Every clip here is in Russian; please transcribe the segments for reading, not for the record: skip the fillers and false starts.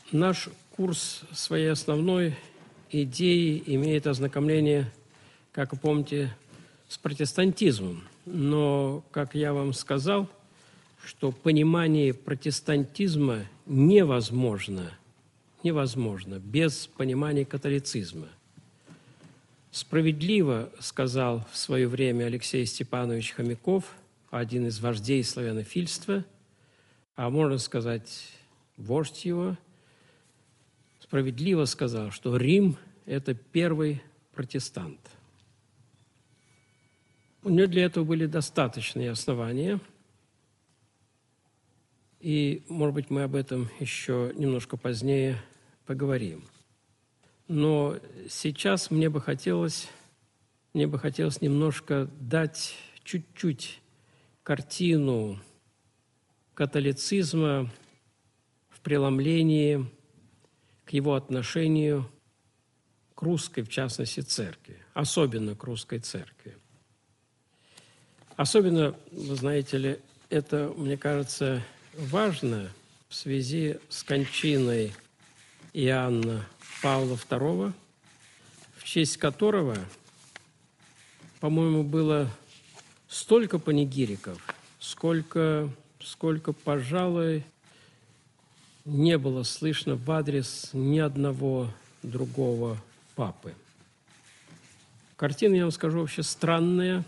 Наш курс своей основной идеей имеет ознакомление, как вы помните, с протестантизмом. Но, как я вам сказал, что понимание протестантизма невозможно без понимания католицизма. Справедливо сказал в свое время Алексей Степанович Хомяков, один из вождей славянофильства, а можно сказать, вождь его, справедливо сказал, что Рим – это первый протестант. У него для этого были достаточные основания, и, может быть, мы об этом еще немножко позднее поговорим. Но сейчас мне бы хотелось немножко дать чуть-чуть картину католицизма в преломлении к его отношению к русской, в частности, церкви, особенно к русской церкви. Особенно, вы знаете ли, это, мне кажется, важно в связи с кончиной Иоанна Павла II, в честь которого, по-моему, было столько панигириков, сколько, пожалуй, не было слышно в адрес ни одного другого папы. Картина, я вам скажу, вообще странная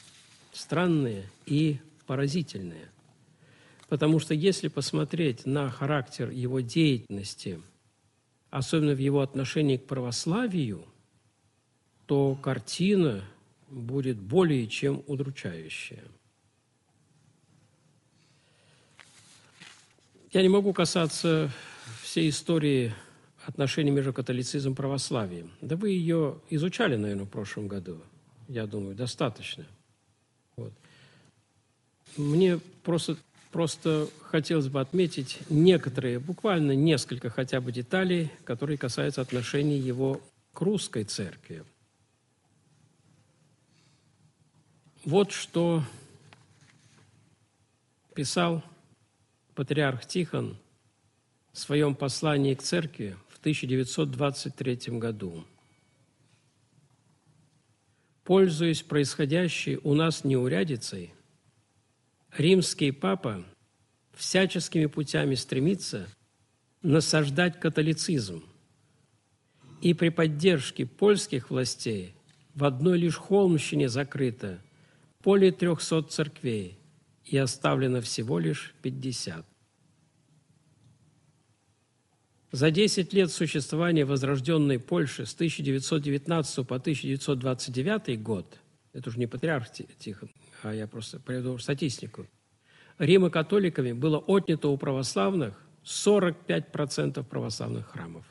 и поразительная. Потому что если посмотреть на характер его деятельности, особенно в его отношении к православию, то картина будет более чем удручающая. Я не могу касаться всей истории отношений между католицизмом и православием. Да вы ее изучали, наверное, в прошлом году, я думаю, достаточно. Вот. Мне просто хотелось бы отметить некоторые, буквально несколько хотя бы деталей, которые касаются отношений его к русской церкви. Вот что писал патриарх Тихон в своем послании к церкви в 1923 году. «Пользуясь происходящей у нас неурядицей, римский папа всяческими путями стремится насаждать католицизм, и при поддержке польских властей в одной лишь Холмщине закрыто более 300 церквей и оставлено всего лишь 50. За 10 лет существования возрожденной Польши с 1919 по 1929 год, это уже не патриарх Тихон, а я просто приведу статистику, римокатоликами было отнято у православных 45% православных храмов.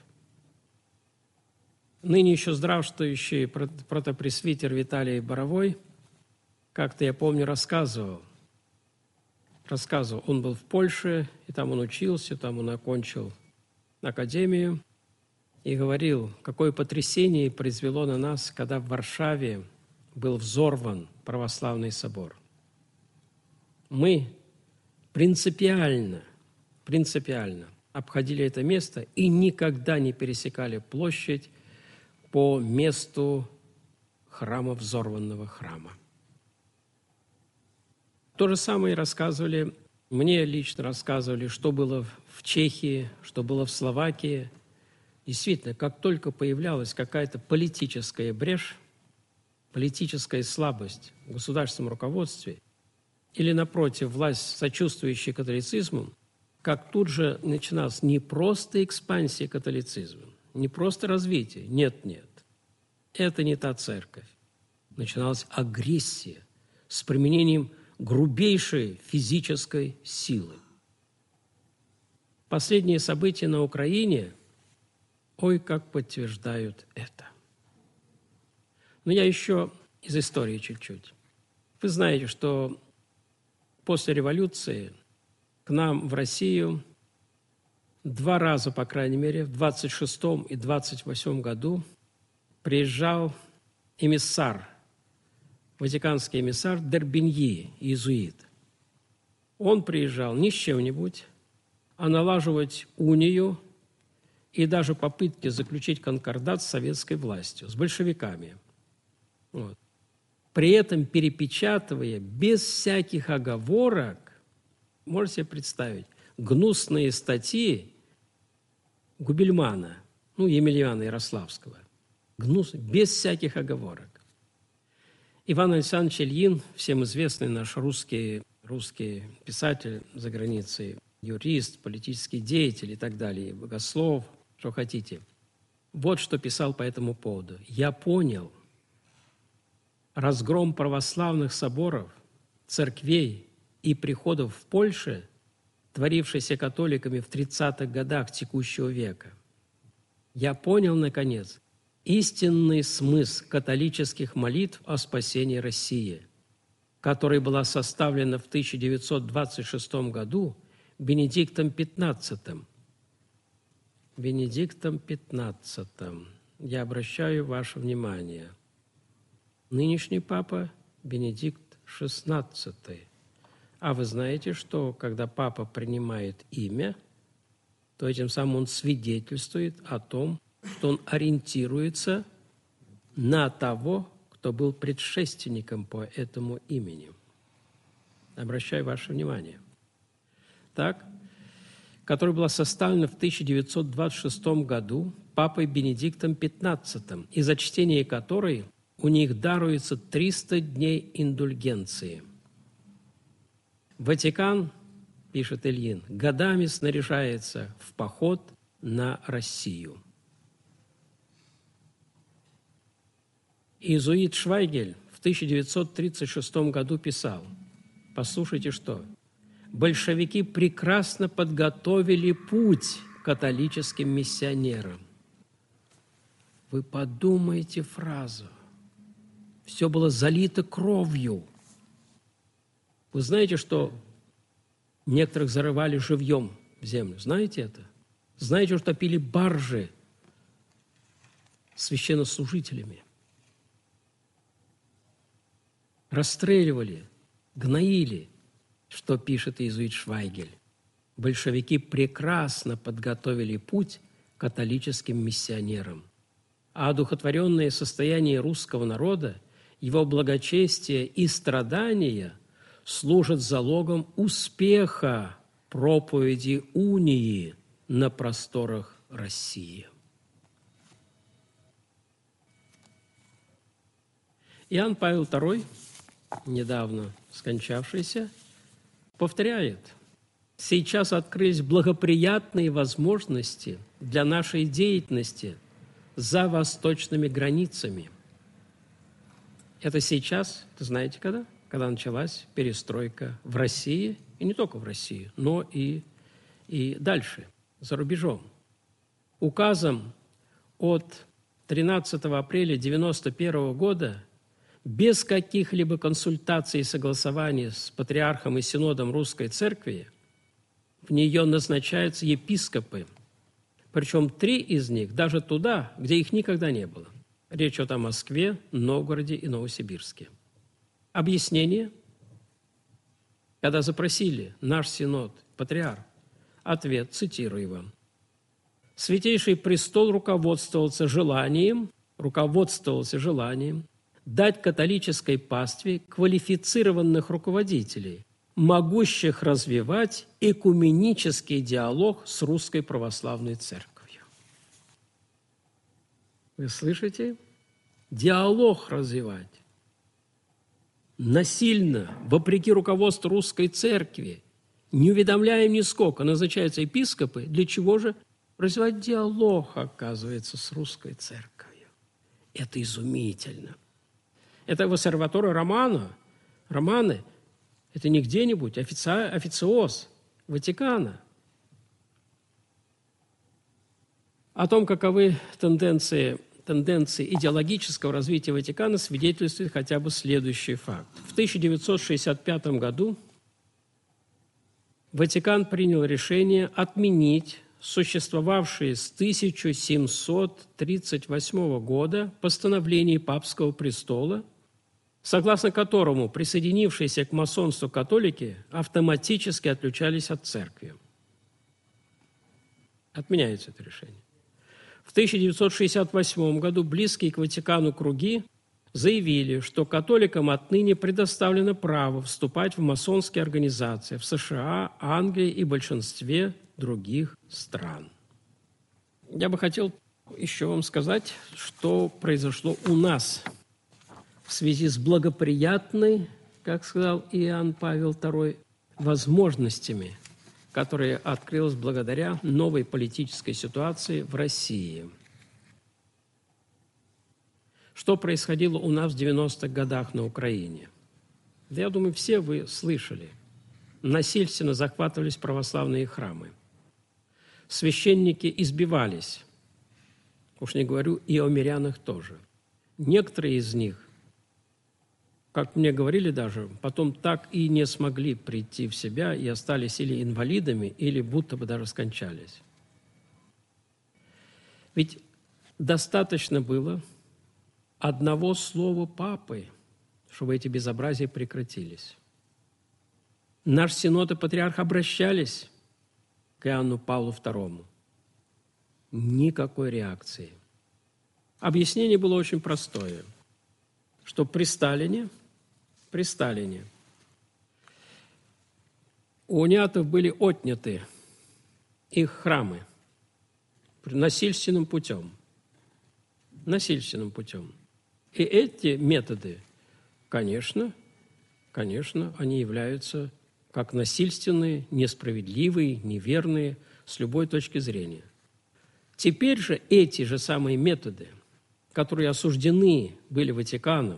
Ныне еще здравствующий протопресвитер Виталий Боровой, как-то, я помню, рассказывал, он был в Польше, и там он учился, там он окончил академию, и говорил, какое потрясение произвело на нас, когда в Варшаве был взорван православный собор. Мы принципиально обходили это место и никогда не пересекали площадь по месту храма, взорванного храма. То же самое рассказывали, мне лично рассказывали, что было в Чехии, что было в Словакии. Действительно, как только появлялась какая-то политическая брешь, политическая слабость в государственном руководстве или, напротив, власть, сочувствующая католицизму, как тут же начиналась не просто экспансия католицизма, не просто развитие. Нет. Это не та церковь. Начиналась агрессия с применением грубейшей физической силы. Последние события на Украине, как подтверждают это. Но я еще из истории чуть-чуть. Вы знаете, что после революции к нам в Россию 2 раза, по крайней мере, в 26-м и 28-м году приезжал эмиссар, ватиканский эмиссар Д'Орбиньи, иезуит. Он приезжал не с чем-нибудь, а налаживать унию и даже попытки заключить конкордат с советской властью, с большевиками. Вот. При этом перепечатывая без всяких оговорок, можете себе представить, гнусные статьи Губельмана, Емельяна Ярославского, без всяких оговорок. Иван Александрович Ильин, всем известный наш русский писатель за границей, юрист, политический деятель и так далее, богослов, что хотите. Вот что писал по этому поводу. «Я понял, разгром православных соборов, церквей и приходов в Польше, творившийся католиками в 30-х годах текущего века. Я понял, наконец, истинный смысл католических молитв о спасении России, которая была составлена в 1926 году Бенедиктом XV. Бенедиктом XV. Я обращаю ваше внимание. Нынешний папа Бенедикт XVI. А вы знаете, что когда папа принимает имя, то этим самым он свидетельствует о том, что он ориентируется на того, кто был предшественником по этому имени. Обращаю ваше внимание. Так, которая была составлена в 1926 году папой Бенедиктом XV, и за чтение которой у них даруется 300 дней индульгенции. Ватикан, пишет Ильин, годами снаряжается в поход на Россию. Иезуит Швайгель в 1936 году писал, послушайте что, большевики прекрасно подготовили путь католическим миссионерам. Вы подумайте фразу. Все было залито кровью. Вы знаете, что некоторых зарывали живьем в землю? Знаете это? Знаете, что топили баржи священнослужителями? Расстреливали, гноили, что пишет иезуит Швайгель. Большевики прекрасно подготовили путь католическим миссионерам. А одухотворенное состояние русского народа, его благочестие и страдания служат залогом успеха проповеди унии на просторах России. Иоанн Павел II, недавно скончавшийся, повторяет, сейчас открылись благоприятные возможности для нашей деятельности за восточными границами. Это сейчас, это знаете когда? Когда началась перестройка в России, и не только в России, но и дальше, за рубежом. Указом от 13 апреля 1991 года без каких-либо консультаций и согласований с патриархом и синодом Русской Церкви в нее назначаются епископы, причем 3 из них даже туда, где их никогда не было. Речь идет о Москве, Новгороде и Новосибирске. Объяснение, когда запросили наш синод, патриарх, ответ, цитирую вам. Святейший престол руководствовался желанием дать католической пастве квалифицированных руководителей, могущих развивать экуменический диалог с Русской Православной Церковью. Вы слышите? Диалог развивать. Насильно, вопреки руководству Русской Церкви, не уведомляем нисколько, назначаются епископы. Для чего же? Развивать диалог, оказывается, с Русской Церковью. Это изумительно. Это в Осерваторе Романы, это не где-нибудь, официоз Ватикана. О том, каковы тенденции идеологического развития Ватикана, свидетельствует хотя бы следующий факт. В 1965 году Ватикан принял решение отменить существовавшие с 1738 года постановление Папского престола, согласно которому присоединившиеся к масонству католики автоматически отключались от церкви. Отменяется это решение. В 1968 году близкие к Ватикану круги заявили, что католикам отныне предоставлено право вступать в масонские организации в США, Англии и большинстве других стран. Я бы хотел еще вам сказать, что произошло у нас в связи с благоприятной, как сказал Иоанн Павел II, возможностями, которые открылись благодаря новой политической ситуации в России. Что происходило у нас в 90-х годах на Украине? Да, я думаю, все вы слышали. Насильственно захватывались православные храмы. Священники избивались. Уж не говорю и о мирянах тоже. Некоторые из них, как мне говорили даже, потом так и не смогли прийти в себя и остались или инвалидами, или будто бы даже скончались. Ведь достаточно было одного слова папы, чтобы эти безобразия прекратились. Наш синод и патриарх обращались к Иоанну Павлу II. Никакой реакции. Объяснение было очень простое, что при Сталине у униатов были отняты их храмы насильственным путем. И эти методы, конечно, они являются как насильственные, несправедливые, неверные с любой точки зрения. Теперь же эти же самые методы, которые осуждены были Ватиканом,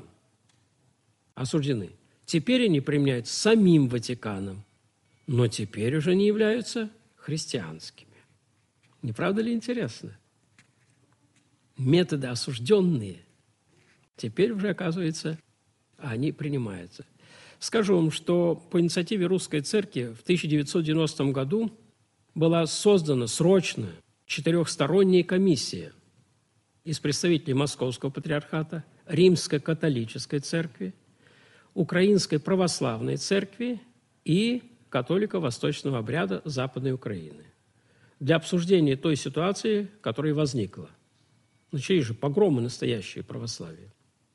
теперь они применяются самим Ватиканом, но теперь уже не являются христианскими. Не правда ли интересно? Методы осужденные, теперь уже, оказывается, они принимаются. Скажу вам, что по инициативе Русской Церкви в 1990 году была создана срочно 4-сторонняя комиссия из представителей Московского патриархата, Римской католической церкви, Украинской православной церкви и католиков восточного обряда Западной Украины для обсуждения той ситуации, которая возникла. Начались же погромы настоящие православия.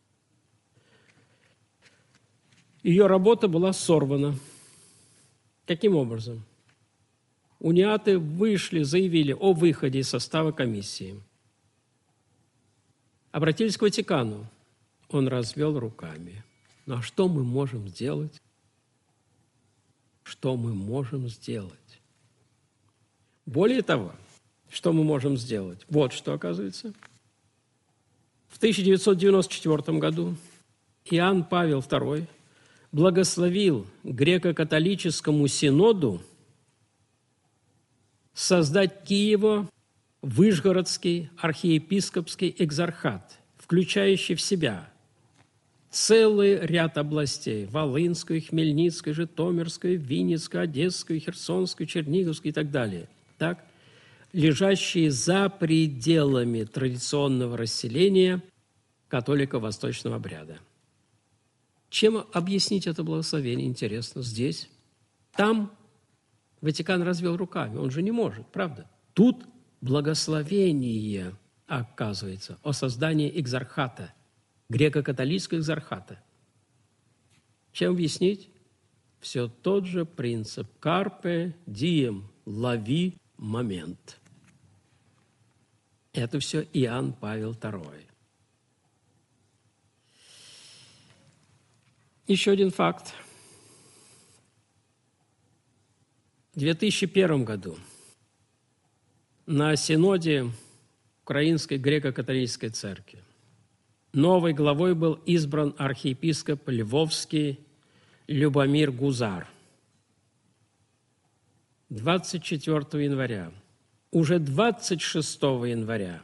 Ее работа была сорвана. Каким образом? Униаты заявили о выходе из состава комиссии. Обратились к Ватикану. Он развел руками. Ну а что мы можем сделать? Что мы можем сделать? Более того, что мы можем сделать? Вот что оказывается. В 1994 году Иоанн Павел II благословил греко-католическому синоду создать Киево-Вышгородский архиепископский экзархат, включающий в себя целый ряд областей – Волынскую, Хмельницкую, Житомирскую, Винницкую, Одесскую, Херсонскую, Черниговскую и так далее, так, лежащие за пределами традиционного расселения католиков восточного обряда. Чем объяснить это благословение? Интересно, здесь. Там Ватикан развел руками, он же не может, правда? Тут благословение, оказывается, о создании экзархата, греко-католического экзархата. Чем объяснить? Все тот же принцип «carpe diem» – «лови момент». Это все Иоанн Павел II. Еще один факт. В 2001 году на Синоде Украинской греко-католической церкви новой главой был избран архиепископ Львовский Любомир Гузар. 24 января, уже 26 января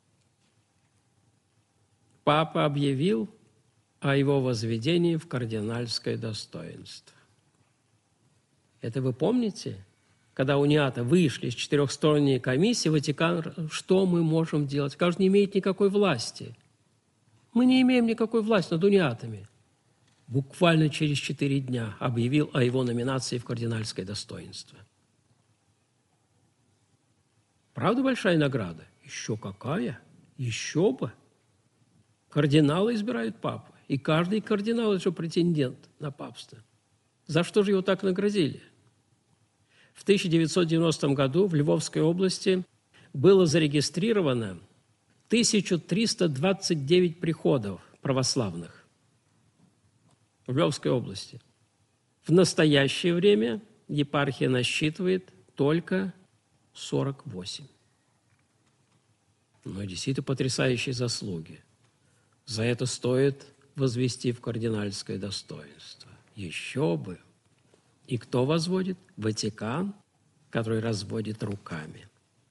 папа объявил о его возведении в кардинальское достоинство. Это вы помните? Когда униаты вышли из 4-сторонней комиссии, Ватикан, что мы можем делать? Скажут, не имеет никакой власти. Мы не имеем никакой власти над униатами. Буквально через 4 дня объявил о его номинации в кардинальское достоинство. Правда большая награда? Еще какая? Еще бы. Кардиналы избирают папу. И каждый кардинал – это претендент на папство. За что же его так наградили? В 1990 году в Львовской области было зарегистрировано 1329 приходов православных в Львовской области. В настоящее время епархия насчитывает только 48. Но действительно потрясающие заслуги. За это стоит возвести в кардинальское достоинство. Еще бы! И кто возводит? Ватикан, который разводит руками.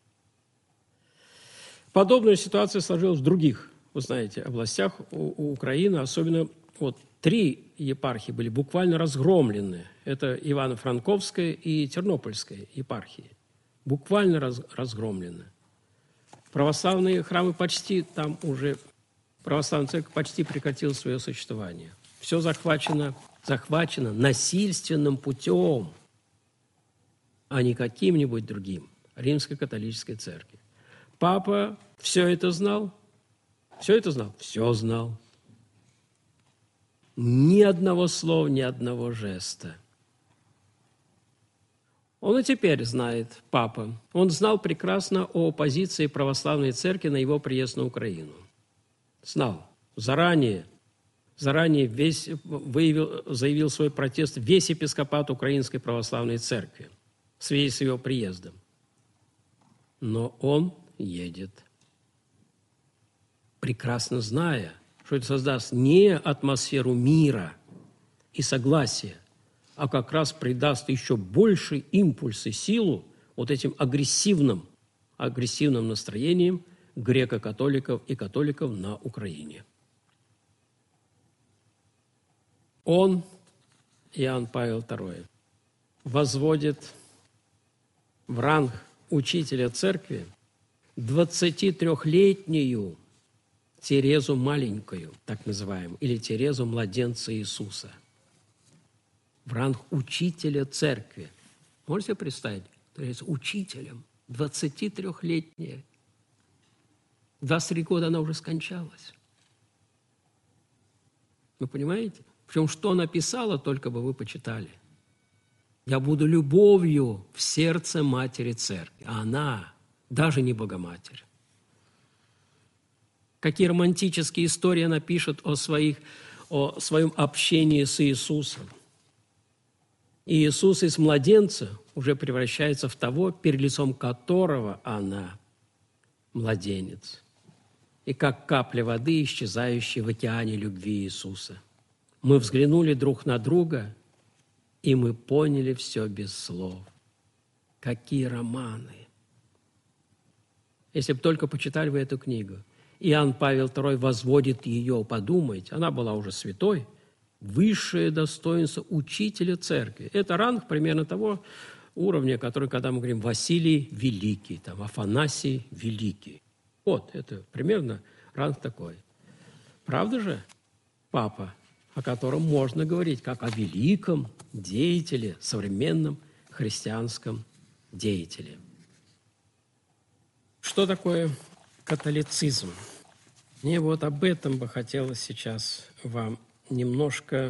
Подобная ситуация сложилась в других, вы знаете, областях у Украины. Особенно 3 епархии были буквально разгромлены. Это Ивано-Франковская и Тернопольская епархии. Буквально разгромлены. Православные храмы почти, там уже православная церковь почти прекратила свое существование. Все захвачено насильственным путем, а не каким-нибудь другим, Римско-католической церкви. Папа все это знал? Все это знал? Все знал. Ни одного слова, ни одного жеста. Он и теперь знает, папа. Он знал прекрасно о позиции православной церкви на его приезд на Украину. Знал. Заранее заявил свой протест весь епископат Украинской православной церкви в связи с его приездом. Но он едет, прекрасно зная, что это создаст не атмосферу мира и согласия, а как раз придаст еще больше импульс и силу этим агрессивным настроениям греко-католиков и католиков на Украине. Он, Иоанн Павел II, возводит в ранг учителя церкви 23-летнюю Терезу маленькую, так называемую, или Терезу младенца Иисуса. В ранг учителя церкви. Можете себе представить? То есть учителем 23-летняя. 23 года она уже скончалась. Вы понимаете? Причем, что написала, только бы вы почитали. «Я буду любовью в сердце матери церкви». А она даже не Богоматерь. Какие романтические истории она пишет о своем общении с Иисусом. И Иисус из младенца уже превращается в того, перед лицом которого она младенец. И как капля воды, исчезающая в океане любви Иисуса. Мы взглянули друг на друга, и мы поняли все без слов. Какие романы! Если бы только почитали вы эту книгу. Иоанн Павел II возводит ее, подумайте, она была уже святой, высшее достоинство учителя церкви. Это ранг примерно того уровня, который, когда мы говорим Василий Великий, Афанасий Великий. Это примерно ранг такой. Правда же, папа, о котором можно говорить как о великом деятеле, современном христианском деятеле. Что такое католицизм? Мне об этом бы хотелось сейчас вам немножко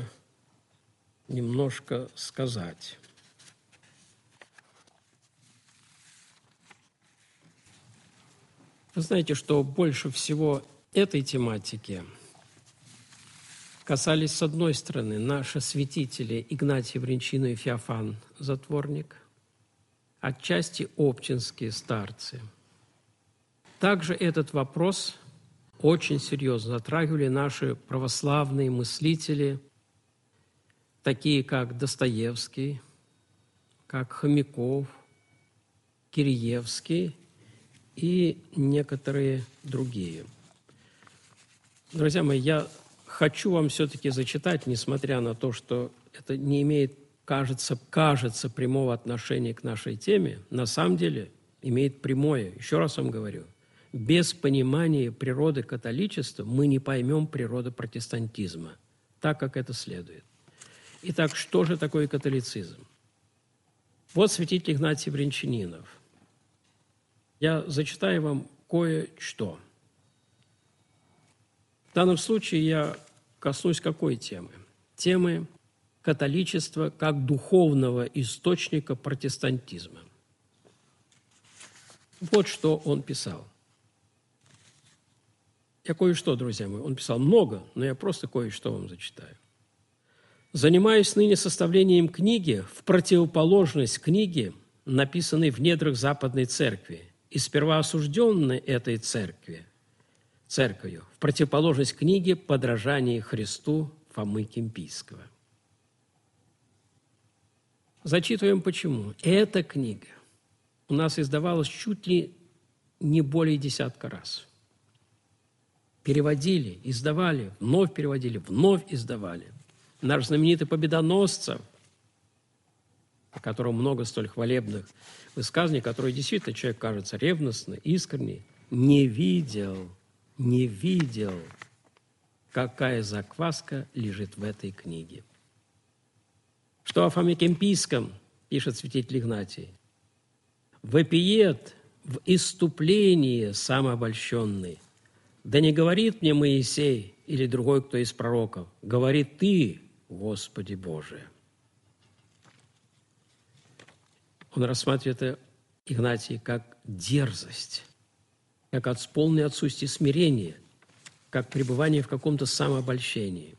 сказать. Вы знаете, что больше всего этой тематики касались, с одной стороны, наши святители Игнатий Брянчанин и Феофан Затворник, отчасти обчинские старцы. Также этот вопрос очень серьезно затрагивали наши православные мыслители, такие как Достоевский, как Хомяков, Киреевский и некоторые другие. Друзья мои, я хочу вам все-таки зачитать, несмотря на то, что это не имеет, кажется, прямого отношения к нашей теме, на самом деле имеет прямое, еще раз вам говорю, без понимания природы католичества мы не поймем природу протестантизма, так, как это следует. Итак, что же такое католицизм? Вот святитель Игнатий Брянчанинов. Я зачитаю вам кое-что. В данном случае я коснусь какой темы? Темы католичества как духовного источника протестантизма. Вот что он писал. Я кое-что, друзья мои, он писал много, но я просто кое-что вам зачитаю. «Занимаюсь ныне составлением книги в противоположность книге, написанной в недрах Западной Церкви, и сперва осужденной этой церковью, в противоположность книге «Подражание Христу» Фомы Кемпийского». Зачитываем почему. Эта книга у нас издавалась чуть ли не более 10 раз. Переводили, издавали, вновь переводили, вновь издавали. Наш знаменитый Победоносцев, о котором много столь хвалебных высказаний, который действительно человек кажется ревностный, искренний, не видел, какая закваска лежит в этой книге. Что о Фоме Кемпийском пишет святитель Игнатий? «Вопиет в исступлении самообольщенный. Да не говорит мне Моисей или другой кто из пророков, говорит Ты, Господи Боже». Он рассматривает это, Игнатий, как дерзость, как полное отсутствие смирения, как пребывание в каком-то самообольщении.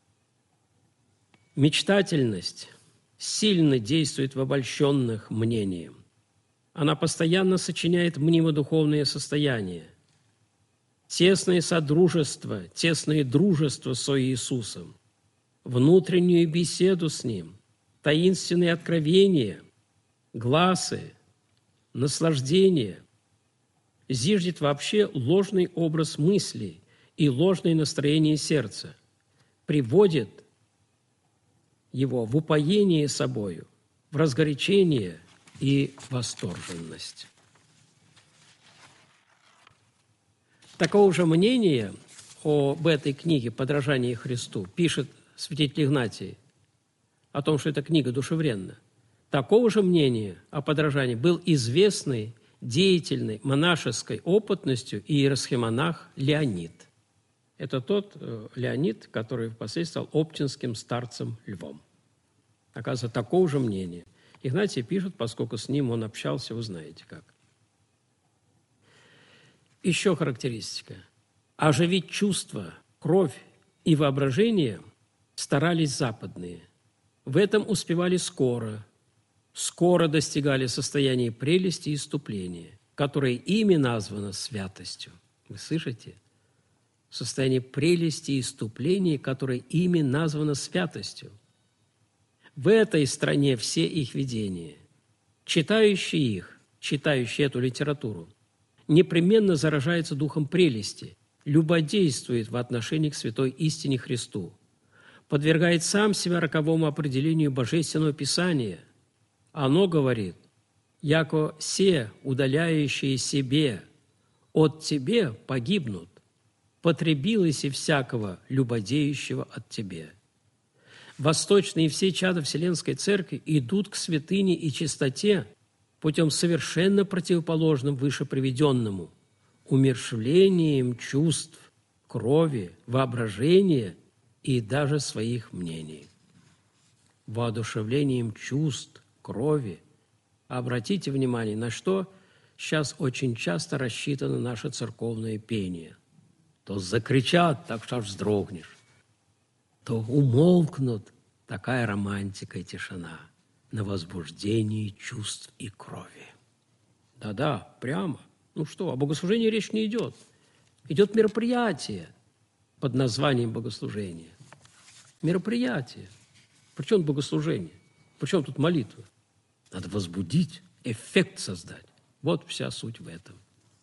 Мечтательность сильно действует в обольщенных мнением. Она постоянно сочиняет мнимо-духовные состояния. Тесное содружество, тесное дружество со Иисусом, внутреннюю беседу с Ним, таинственные откровения, гласы, наслаждение зиждет вообще ложный образ мысли и ложное настроение сердца, приводит его в упоение собою, в разгорячение и восторженность. Такого же мнения об этой книге «Подражание Христу» пишет святитель Игнатий о том, что эта книга душевренна. Такого же мнения о подражании был известный, деятельный монашеской опытностью иеросхимонах Леонид. Это тот Леонид, который впоследствии стал оптинским старцем Львом. Оказывается, такого же мнения. Игнатий пишет, поскольку с ним он общался, вы знаете как. Еще характеристика. Оживить чувства, кровь и воображение старались западные. В этом успевали скоро достигали состояния прелести и иступления, которое ими названо святостью. Вы слышите? Состояние прелести и иступления, которое ими названо святостью. В этой стране все их видения. Читающие эту литературу, непременно заражается духом прелести, любодействует в отношении к святой истине Христу, подвергает сам себя роковому определению Божественного Писания. Оно говорит: «Яко се, удаляющие себе, от тебе погибнут, потребилось и всякого, любодеющего от тебе». Восточные и все чада Вселенской Церкви идут к святыне и чистоте путем совершенно противоположным выше приведенному, умерщвлением чувств, крови, воображения и даже своих мнений. Воодушевлением чувств, крови. Обратите внимание, на что сейчас очень часто рассчитано наше церковное пение. То закричат, так что аж вздрогнешь, то умолкнут, такая романтика и тишина на возбуждении чувств и крови. Да-да, прямо. Ну что, о богослужении речь не идет. Идет мероприятие под названием богослужения. Мероприятие. Причем богослужение? Причем тут молитва? Надо возбудить, эффект создать. Вот вся суть в этом.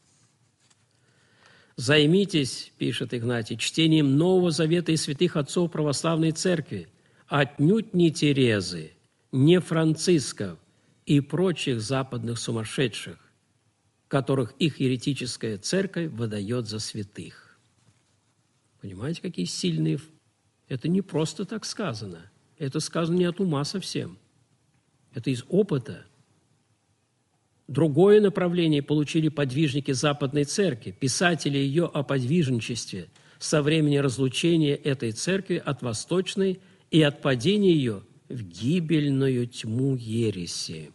«Займитесь, – пишет Игнатий, – чтением Нового Завета и святых отцов православной церкви, отнюдь не Терезы, не Францисков и прочих западных сумасшедших, которых их еретическая церковь выдает за святых». Понимаете, какие сильные... Это не просто так сказано. Это сказано не от ума совсем. Это из опыта. Другое направление получили подвижники Западной Церкви, писатели ее о подвижничестве со времени разлучения этой церкви от Восточной и от падения ее в гибельную тьму ереси.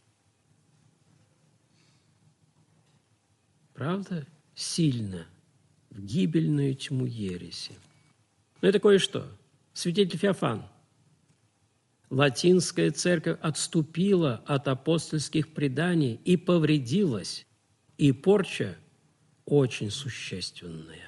Правда? Сильно. В гибельную тьму ереси. Но это кое-что. Святитель Феофан. Латинская церковь отступила от апостольских преданий и повредилась, и порча очень существенная.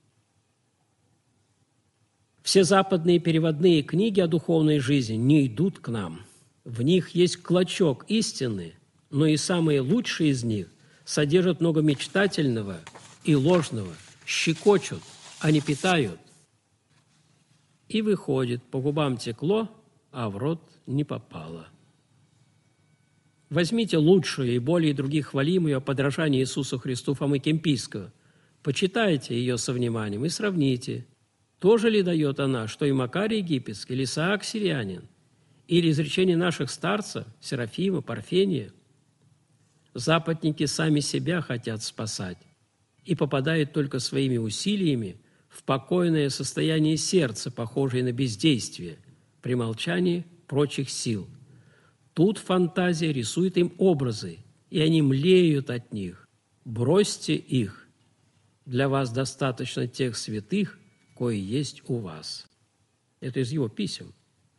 Все западные переводные книги о духовной жизни не идут к нам. В них есть клочок истины, но и самые лучшие из них содержат много мечтательного и ложного, щекочут, а не питают. И выходит, по губам текло, а в рот не попало. Возьмите лучшую и более других хвалимую о подражании Иисусу Христу Фомы Кемпийского, почитайте ее со вниманием и сравните, тоже ли дает она, что и Макарий Египетский, или Исаак Сирианин, или изречение наших старцев, Серафима, Парфения. Западники сами себя хотят спасать и попадают только своими усилиями в покойное состояние сердца, похожее на бездействие, при молчании прочих сил. Тут фантазия рисует им образы, и они млеют от них. Бросьте их. Для вас достаточно тех святых, кои есть у вас. Это из его писем.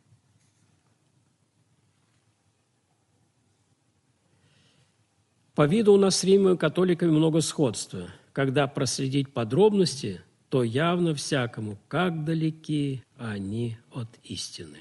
По виду у нас с римлями-католиками много сходства. Когда проследить подробности, то явно всякому, как далеки они от истины.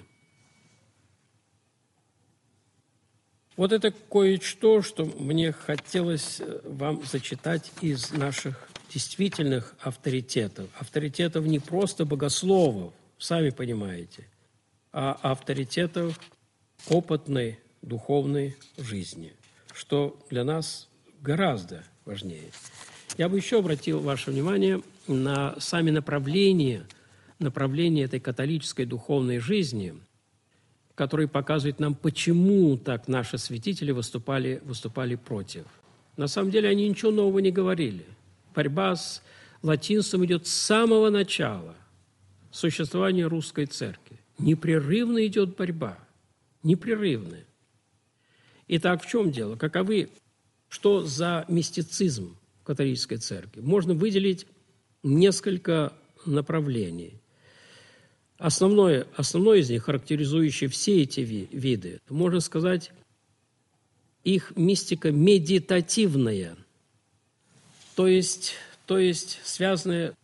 Вот это кое-что, что мне хотелось вам зачитать из наших действительных авторитетов. Авторитетов не просто богословов, сами понимаете, а авторитетов опытной духовной жизни, что для нас гораздо важнее. Я бы еще обратил ваше внимание на сами направления этой католической духовной жизни, которые показывают нам, почему так наши святители выступали против. На самом деле они ничего нового не говорили. Борьба с латинством идет с самого начала существования русской церкви. Непрерывно идет борьба. Непрерывная. Итак, в чем дело? Что за мистицизм в католической церкви? Можно выделить несколько направлений. Основное из них, характеризующее все эти виды, можно сказать, их мистика медитативная, то есть связанная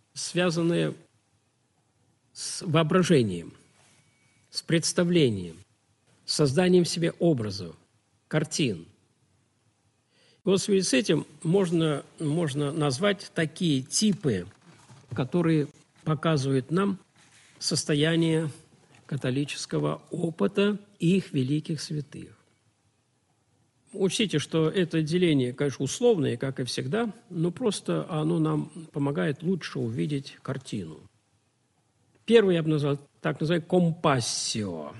с воображением, с представлением, с созданием себе образов, картин. И вот в связи с этим можно назвать такие типы, которые показывают нам состояние католического опыта и их великих святых. Учтите, что это деление, конечно, условное, как и всегда, но просто оно нам помогает лучше увидеть картину. Первый я бы назвал, так называемый компассио,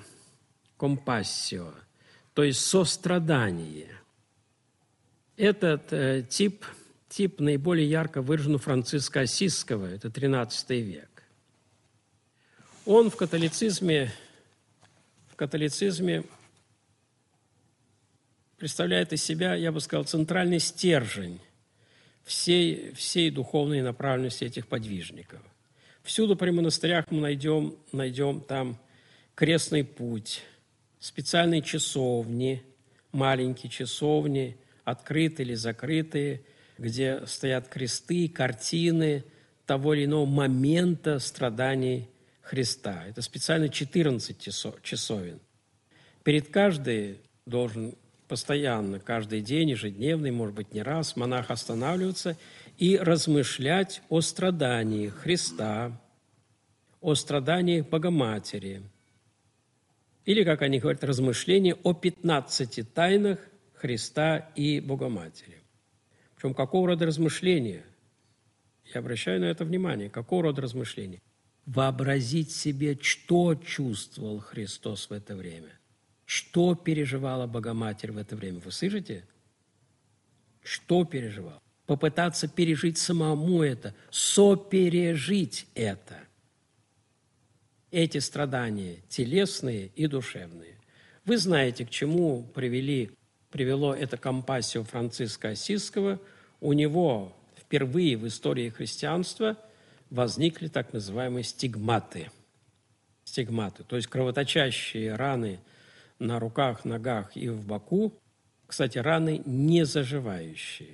то есть сострадание. Этот тип наиболее ярко выражен у Франциска Ассизского, это XIII век. Он в католицизме представляет из себя, я бы сказал, центральный стержень всей духовной направленности этих подвижников. Всюду при монастырях мы найдем там крестный путь, специальные часовни, маленькие часовни, открытые или закрытые, где стоят кресты, картины того или иного момента страданий Христа. Это специально 14 часовен. Перед каждой должен постоянно, каждый день, ежедневный, может быть, не раз, монах останавливаться и размышлять о страдании Христа, о страдании Богоматери. Или, как они говорят, размышления о 15 тайнах Христа и Богоматери. Причем какого рода размышления? Я обращаю на это внимание. Какого рода размышления? Вообразить себе, что чувствовал Христос в это время, что переживала Богоматерь в это время. Вы слышите? Что переживал? Попытаться пережить самому это, сопережить это. Эти страдания телесные и душевные. Вы знаете, к чему привело это компассио Франциска Ассизского. У него впервые в истории христианства возникли так называемые стигматы. Стигматы, то есть кровоточащие раны на руках, ногах и в боку. Кстати, раны не заживающие.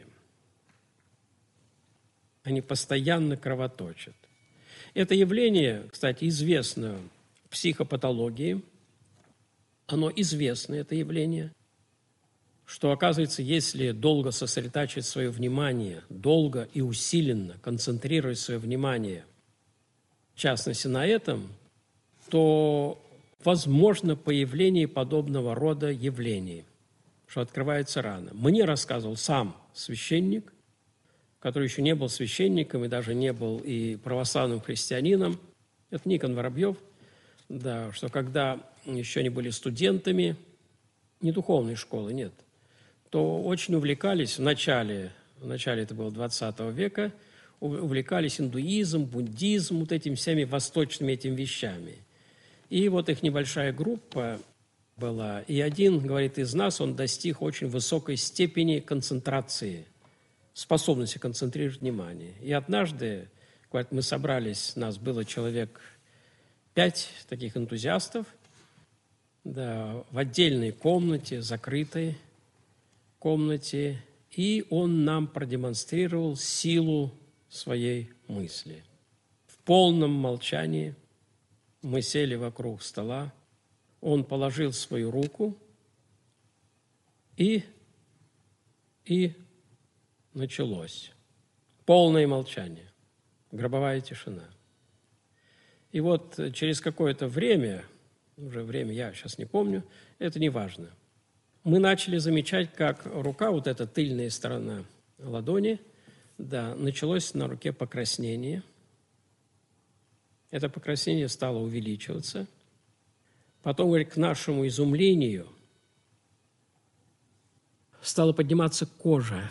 Они постоянно кровоточат. Это явление, кстати, известно в психопатологии. Оно известно, это явление, что, оказывается, если долго сосредотачивать свое внимание, долго и усиленно концентрировать свое внимание, в частности, на этом, то возможно появление подобного рода явлений, что открывается рана. Мне рассказывал сам священник, который еще не был священником и даже не был и православным христианином, это Никон Воробьев, да, что когда еще они были студентами, не духовной школы, нет, то очень увлекались в начале это было 20 века, увлекались индуизм, буддизм, вот этими всеми восточными этими вещами. И вот их небольшая группа была, и один, говорит, из нас, он достиг очень высокой степени концентрации, способности концентрировать внимание. И однажды, говорит, мы собрались, нас было человек 5 таких энтузиастов, да, в отдельной комнате, закрытой комнате, и он нам продемонстрировал силу своей мысли. В полном молчании мы сели вокруг стола, он положил свою руку и началось. Полное молчание, гробовая тишина. И вот через какое-то время, уже время я сейчас не помню, это не важно, мы начали замечать, как рука, вот эта тыльная сторона ладони, да, началось на руке покраснение. Это покраснение стало увеличиваться. Потом, говорит, к нашему изумлению стала подниматься кожа.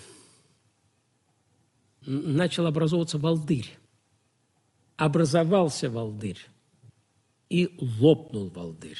Начал образовываться волдырь. Образовался волдырь и лопнул волдырь.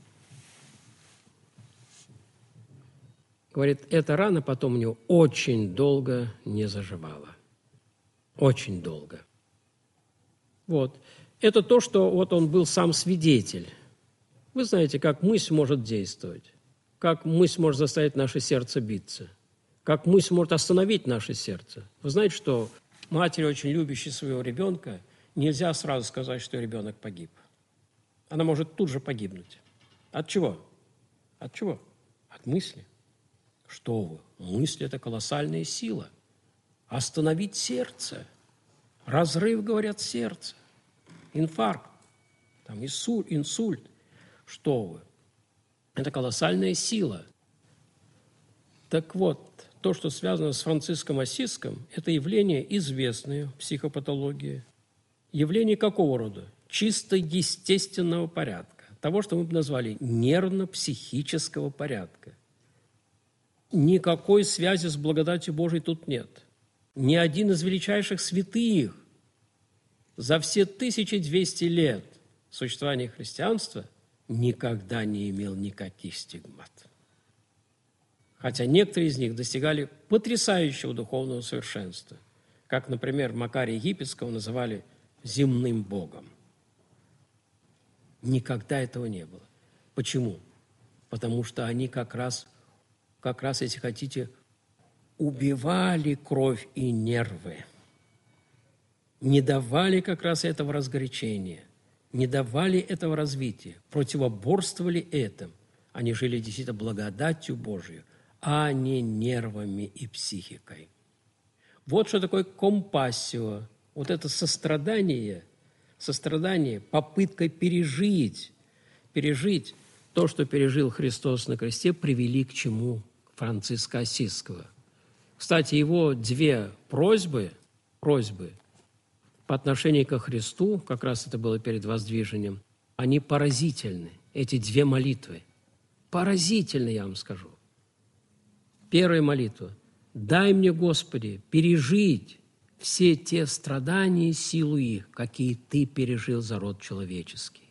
Говорит, эта рана потом у него очень долго не заживала. Очень долго. Вот. Это то, что вот он был сам свидетель. Вы знаете, как мысль может действовать, как мысль может заставить наше сердце биться, как мысль может остановить наше сердце. Вы знаете, что матери, очень любящей своего ребенка, нельзя сразу сказать, что ребенок погиб. Она может тут же погибнуть. От чего? От чего? От мысли. Что вы? Мысль – это колоссальная сила. Остановить сердце. Разрыв, говорят, сердца. Инфаркт. Там инсульт. Что вы? Это колоссальная сила. Так вот, то, что связано с Франциском Ассизским, это явление известное в психопатологии. Явление какого рода? Чисто естественного порядка. Того, что мы бы назвали нервно-психического порядка. Никакой связи с благодатью Божией тут нет. Ни один из величайших святых за все 1200 лет существования христианства никогда не имел никаких стигмат. Хотя некоторые из них достигали потрясающего духовного совершенства, как, например, Макария Египетского называли земным богом. Никогда этого не было. Почему? Потому что они как раз, если хотите, убивали кровь и нервы, не давали как раз этого разгорячения, не давали этого развития, противоборствовали этому. Они жили действительно благодатью Божию, а не нервами и психикой. Вот что такое компассио, вот это сострадание, попытка пережить то, что пережил Христос на кресте, привели к чему Франциска Ассизского. Кстати, его 2 просьбы по отношению ко Христу, как раз это было перед воздвижением, они поразительны, эти 2 молитвы. Поразительны, я вам скажу. Первая молитва. дай мне, Господи, пережить все те страдания и силу их, какие Ты пережил за род человеческий.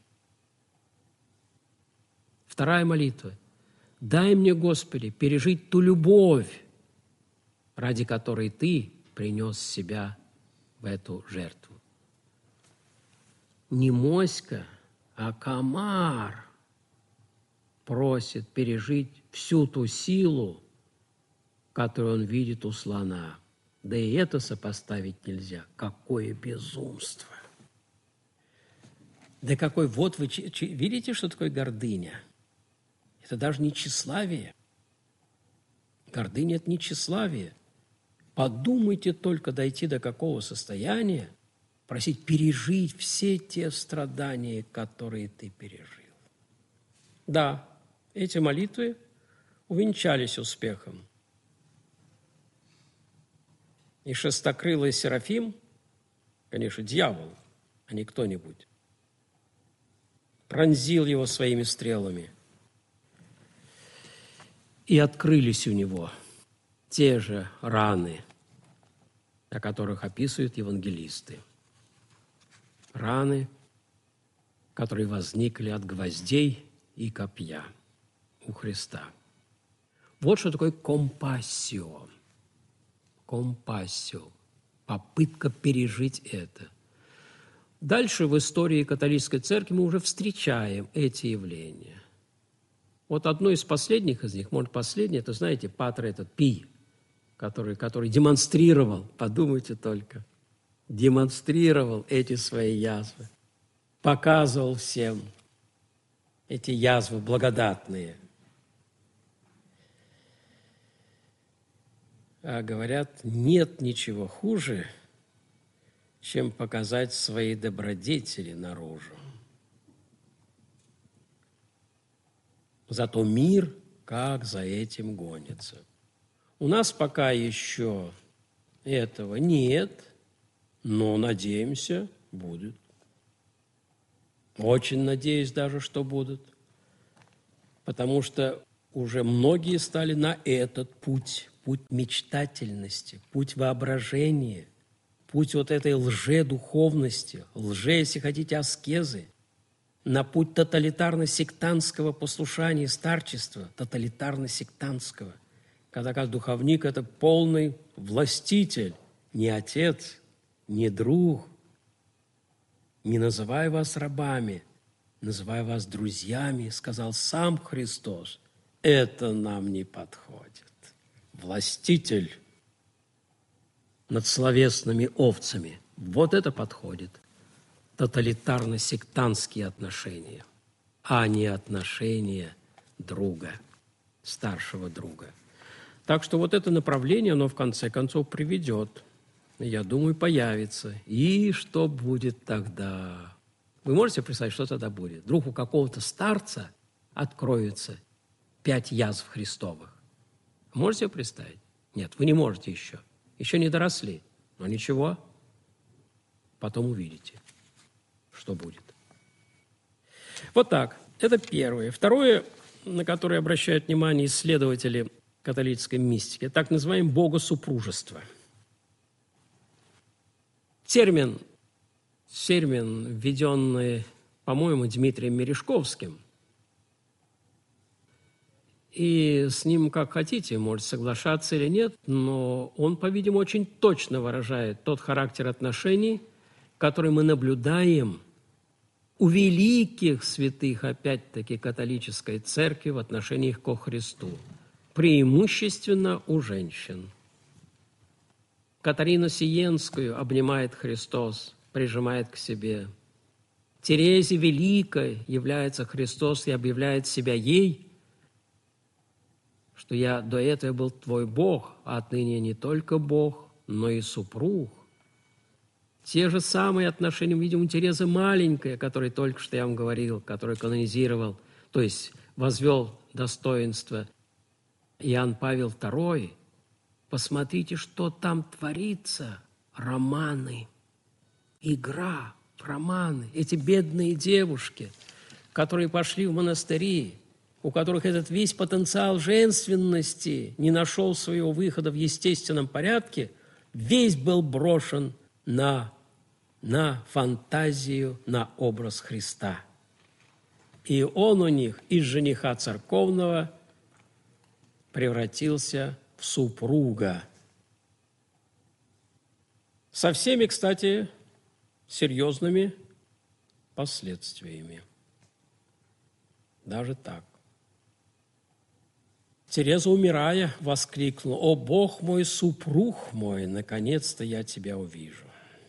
Вторая молитва. Дай мне, Господи, пережить ту любовь, ради которой Ты принес себя в эту жертву. Не моська, а комар просит пережить всю ту силу, которую он видит у слона. Да и это сопоставить нельзя. Какое безумство! Да какой, вот вы видите, что такое гордыня? Это даже не тщеславие. Гордыня – это не тщеславие. Подумайте только дойти до какого состояния, просить пережить все те страдания, которые ты пережил. Да, эти молитвы увенчались успехом. И шестокрылый Серафим, конечно, дьявол, а не кто-нибудь, пронзил его своими стрелами. И открылись у него те же раны, о которых описывают евангелисты. Раны, которые возникли от гвоздей и копья у Христа. Вот что такое компассио. Компассио. Попытка пережить это. Дальше в истории католической церкви мы уже встречаем эти явления. Вот одно из последних из них, может, последнее, это, знаете, патер этот Пий, который демонстрировал, подумайте только, демонстрировал эти свои язвы, показывал всем эти язвы благодатные. А говорят, нет ничего хуже, чем показать свои добродетели наружу. Зато мир как за этим гонится. У нас пока еще этого нет, но, надеемся, будет. Очень надеюсь даже, что будут. Потому что уже многие стали на этот путь, путь мечтательности, путь воображения, путь вот этой лжедуховности, если хотите, аскезы, на путь тоталитарно-сектантского послушания и старчества, тоталитарно-сектантского, когда как духовник – это полный властитель, не отец, не друг. Не называй вас рабами, называй вас друзьями, сказал сам Христос. Это нам не подходит. Властитель над словесными овцами. Вот это подходит. Тоталитарно-сектантские отношения, а не отношения друга, старшего друга. Так что вот это направление, оно в конце концов приведет, я думаю, появится. И что будет тогда? Вы можете представить, что тогда будет? Вдруг у какого-то старца откроется 5 язв Христовых. Можете представить? Нет, вы не можете еще. Еще не доросли. Но ничего, потом увидите, что будет. Вот так. Это первое. Второе, на которое обращают внимание исследователи католической мистики, так называемое богосупружество. Термин, введенный, по-моему, Дмитрием Мережковским, и с ним, как хотите, можете соглашаться или нет, но он, по-видимому, очень точно выражает тот характер отношений, который мы наблюдаем у великих святых, опять-таки, католической церкви в отношениях ко Христу, преимущественно у женщин. Катарину Сиенскую обнимает Христос, прижимает к себе. Терезе Великой является Христос и объявляет себя ей, что я до этого был твой Бог, а отныне не только Бог, но и супруг. Те же самые отношения мы видим у Терезы Маленькой, о которой только что я вам говорил, который канонизировал, то есть возвел достоинство Иоанн Павел II. Посмотрите, что там творится. Романы, игра в романы. Эти бедные девушки, которые пошли в монастыри, у которых этот весь потенциал женственности не нашел своего выхода в естественном порядке, весь был брошен на фантазию, на образ Христа. И он у них из жениха церковного превратился в супруга. Со всеми, кстати, серьезными последствиями. Даже так. Тереза, умирая, воскликнула: «О, Бог мой, супруг мой, наконец-то я тебя увижу».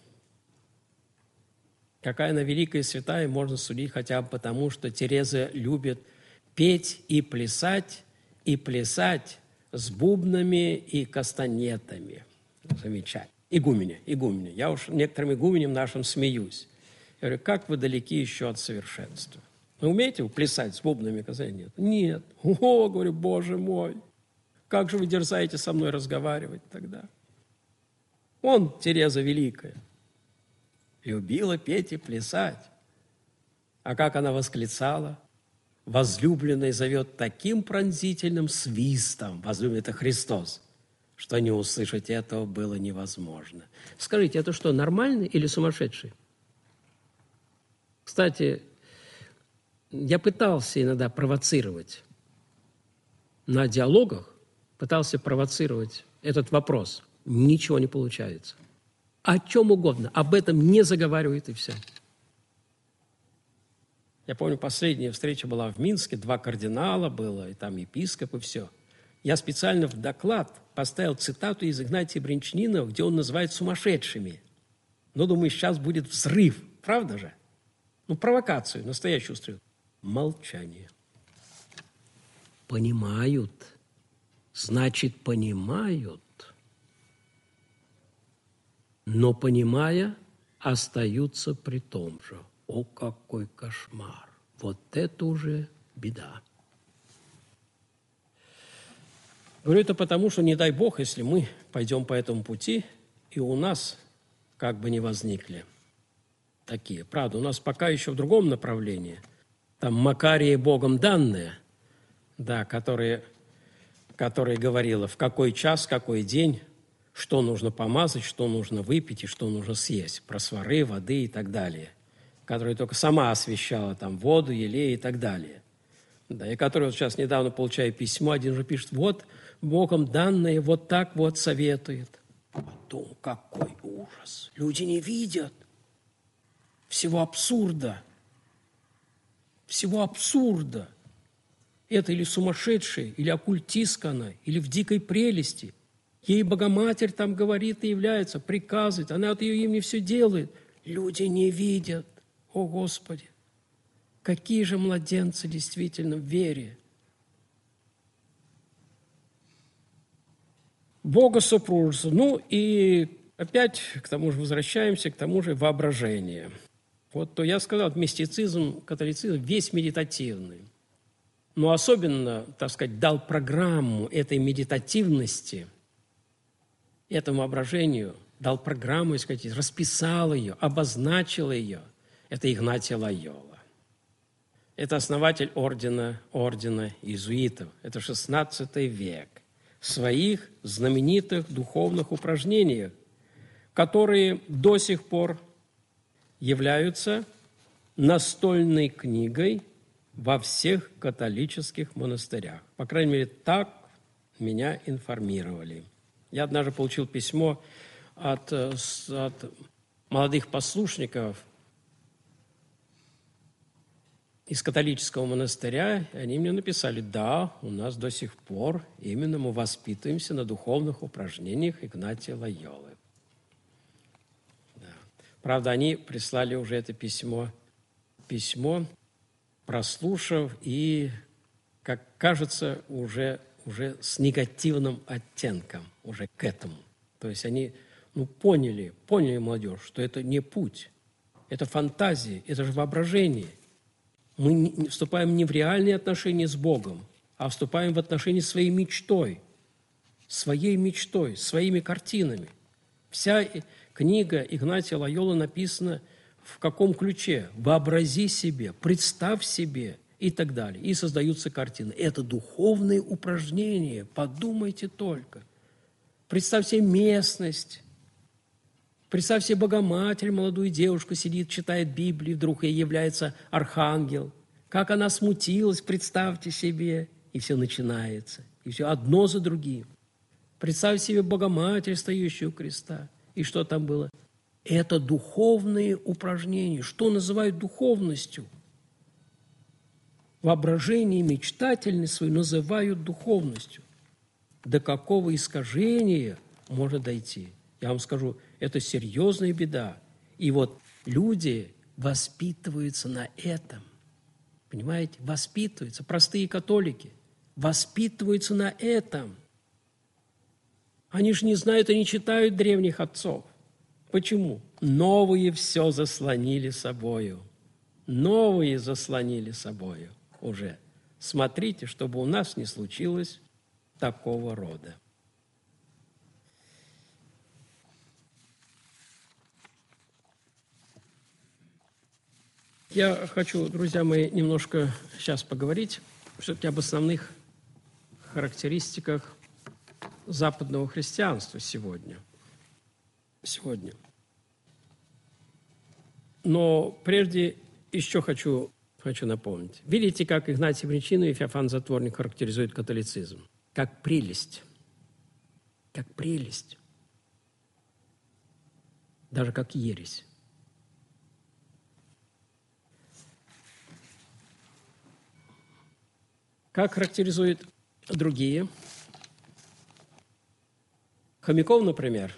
Какая она великая и святая, можно судить хотя бы потому, что Тереза любит петь и плясать с бубнами и кастанетами. Замечательно. Игуменя. Я уж некоторым игуменям нашим смеюсь. Я говорю: как вы далеки еще от совершенства? Вы умеете плясать с бубнами и кастанетами? Нет. О, говорю, Боже мой, как же вы дерзаете со мной разговаривать тогда? Он, Тереза Великая, любила петь и плясать. А как она восклицала? Возлюбленный зовет таким пронзительным свистом, возлюбленный – это Христос, что не услышать этого было невозможно. Скажите, это что, нормальный или сумасшедший? Кстати, я пытался иногда провоцировать на диалогах, пытался провоцировать этот вопрос. Ничего не получается. О чем угодно, об этом не заговаривает и все. Я помню, последняя встреча была в Минске, 2 кардинала было, и там епископ, и все. Я специально в доклад поставил цитату из Игнатия Бринчанинова, где он называет сумасшедшими. Но, думаю, сейчас будет взрыв, правда же? Провокацию настоящую устроил. Молчание. Понимают. Значит, понимают. Но, понимая, остаются при том же. О, какой кошмар! Вот это уже беда. Говорю это потому, что не дай Бог, если мы пойдем по этому пути, и у нас как бы не возникли такие. Правда, у нас пока еще в другом направлении. Там Макария Богом данные, да, которая говорила, в какой час, какой день, что нужно помазать, что нужно выпить и что нужно съесть. Про свары, воды и так далее. Которая только сама освещала там воду, елей и так далее. Да, и который вот сейчас недавно получаю письмо, один же пишет: вот Богом данное, вот так вот советует. Потом какой ужас! Люди не видят всего абсурда. Всего абсурда. Это или сумасшедшая, или оккультистка она, или в дикой прелести. Ей Богоматерь там говорит и является, приказывает, она от ее имени все делает. Люди не видят. О, Господи! Какие же младенцы действительно в вере! Богосупружество. И опять к тому же возвращаемся, к тому же воображение. Вот то я сказал, мистицизм, католицизм весь медитативный. Но особенно, так сказать, дал программу этой медитативности, этому воображению, дал программу, сказать, расписал ее, обозначил ее. Это Игнатий Лойола. Это основатель ордена иезуитов. Это XVI век. В своих знаменитых духовных упражнениях, которые до сих пор являются настольной книгой во всех католических монастырях. По крайней мере, так меня информировали. Я однажды получил письмо от молодых послушников из католического монастыря, и они мне написали: да, у нас до сих пор именно мы воспитываемся на духовных упражнениях Игнатия Лойолы. Да. Правда, они прислали уже это письмо, прослушав, и, как кажется, уже с негативным оттенком уже к этому. То есть они поняли, молодежь, что это не путь, это фантазии, это же воображение. Мы вступаем не в реальные отношения с Богом, а вступаем в отношения с своей мечтой, своими картинами. Вся книга Игнатия Лойолы написана в каком ключе? Вообрази себе, представь себе и так далее. И создаются картины. Это духовные упражнения. Подумайте только. Представьте местность. Представьте Богоматерь, молодую девушку, сидит, читает Библию, вдруг ей является архангел. Как она смутилась, представьте себе. И все начинается. И все одно за другим. Представьте себе Богоматерь, стоящую у креста. И что там было? Это духовные упражнения. Что называют духовностью? Воображение и мечтательность свою называют духовностью. До какого искажения может дойти? Я вам скажу, это серьезная беда. И вот люди воспитываются на этом. Понимаете? Воспитываются. Простые католики воспитываются на этом. Они же не знают и не читают древних отцов. Почему? Новые все заслонили собою. Новые заслонили собою уже. Смотрите, чтобы у нас не случилось такого рода. Я хочу, друзья мои, немножко сейчас поговорить все-таки об основных характеристиках западного христианства сегодня. Но прежде еще хочу напомнить. Видите, как Игнатий Брянчанин и Феофан Затворник характеризуют католицизм? Как прелесть. Как прелесть. Даже как ересь. Как характеризуют другие? Хомяков, например,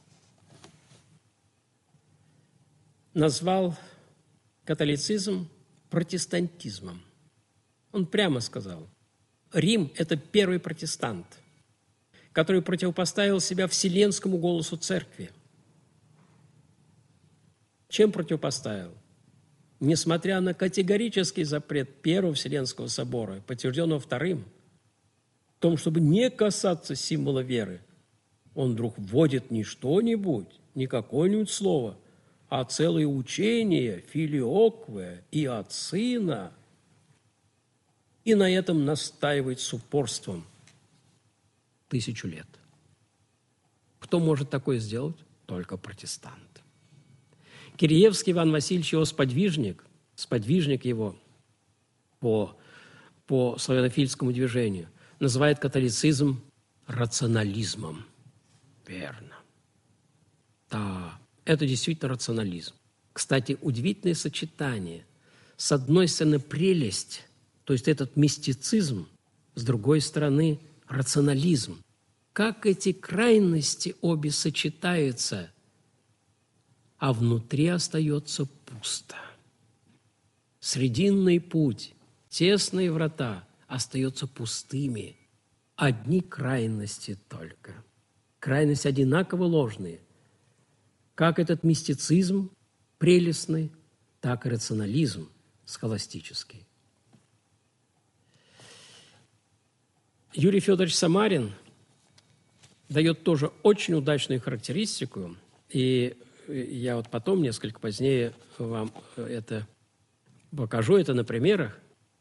назвал католицизм протестантизмом. Он прямо сказал, Рим – это первый протестант, который противопоставил себя вселенскому голосу церкви. Чем противопоставил? Несмотря на категорический запрет Первого Вселенского собора, подтвержденного Вторым, в том, чтобы не касаться символа веры, он вдруг вводит не что-нибудь, не какое-нибудь слово, а целое учение филиокве и от сына, и на этом настаивает с упорством 1000 лет. Кто может такое сделать? Только протестант. Киреевский Иван Васильевич, его сподвижник его по славянофильскому движению, называет католицизм рационализмом. Верно. Да, это действительно рационализм. Кстати, удивительное сочетание. С одной стороны, прелесть, то есть этот мистицизм, с другой стороны, рационализм. Как эти крайности обе сочетаются, а внутри остается пусто. Срединный путь, тесные врата остаются пустыми. Одни крайности только. Крайности одинаково ложные. Как этот мистицизм прелестный, так и рационализм схоластический. Юрий Федорович Самарин дает тоже очень удачную характеристику, и я вот потом, несколько позднее, вам это покажу, это на примерах.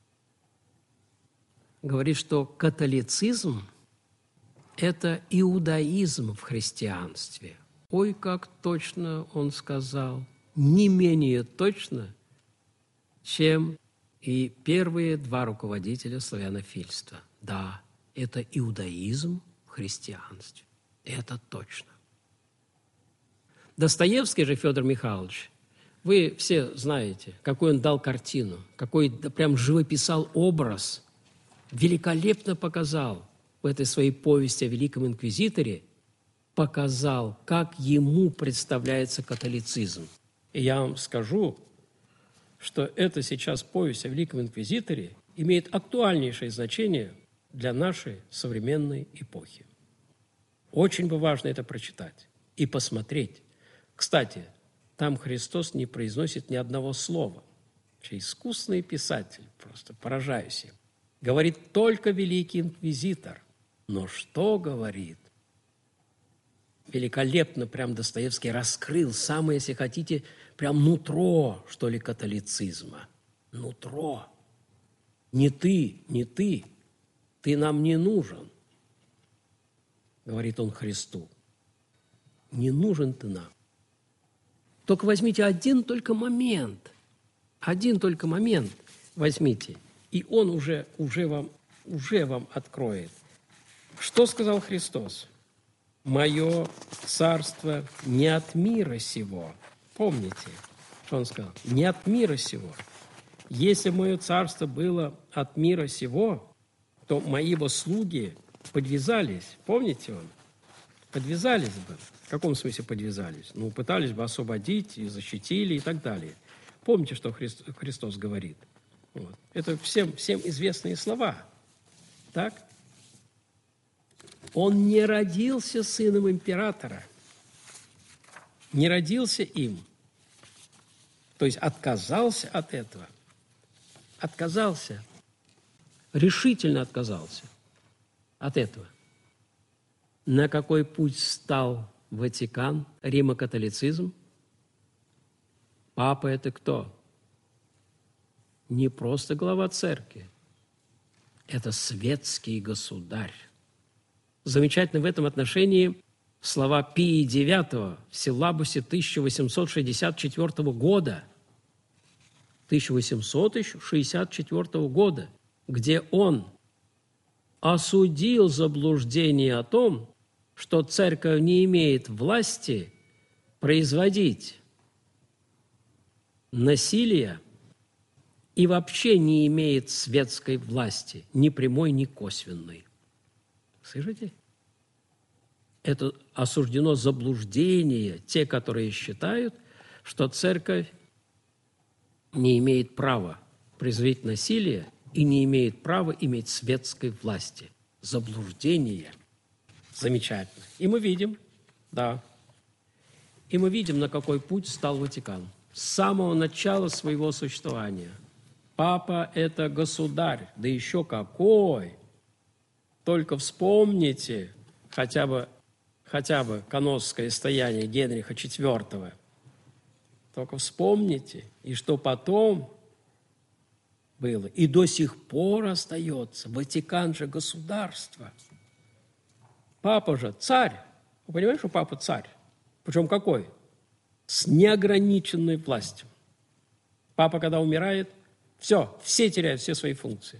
Говорит, что католицизм – это иудаизм в христианстве. Ой, как точно он сказал, не менее точно, чем и первые два руководителя славянофильства. Да, это иудаизм в христианстве. Это точно. Достоевский же Федор Михайлович, вы все знаете, какой он дал картину, какой прям живописал образ, великолепно показал в этой своей повести о Великом Инквизиторе, показал, как ему представляется католицизм. И я вам скажу, что это сейчас повесть о Великом Инквизиторе имеет актуальнейшее значение для нашей современной эпохи. Очень бы важно это прочитать и посмотреть. Кстати, там Христос не произносит ни одного слова. Искусный писатель, просто поражаюсь им. Говорит только Великий Инквизитор. Но что говорит? Великолепно прям Достоевский раскрыл самое, если хотите, прям нутро, что ли, католицизма. Нутро. Не ты, не ты, ты нам не нужен, говорит он Христу. Не нужен ты нам. Только возьмите один только момент возьмите, и он уже вам откроет. Что сказал Христос? «Мое царство не от мира сего». Помните, что он сказал? Не от мира сего. Если мое царство было от мира сего, то мои бы слуги подвязались. Помните он? Подвязались бы. В каком смысле подвязались? Ну, пытались бы освободить и защитили и так далее. Помните, что Христос говорит? Вот. Это всем известные слова. Так? Он не родился сыном императора, не родился им, то есть отказался от этого, решительно отказался от этого. На какой путь стал Ватикан, римокатолицизм? Папа – это кто? Не просто глава церкви, это светский государь. Замечательно в этом отношении слова Пии IX в силлабусе 1864 года, где он осудил заблуждение о том, что церковь не имеет власти производить насилие и вообще не имеет светской власти, ни прямой, ни косвенной. Слышите? Это осуждено заблуждение, те, которые считают, что церковь не имеет права производить насилие и не имеет права иметь светской власти. Заблуждение. Замечательно. И мы видим, на какой путь стал Ватикан. С самого начала своего существования. Папа – это государь, да еще какой! Только вспомните хотя бы канонское стояние Генриха IV. Только вспомните, и что потом было, и до сих пор остается. Ватикан же государство. Папа же царь. Вы понимаете, что папа царь? Причем какой? С неограниченной властью. Папа, когда умирает, все теряют все свои функции.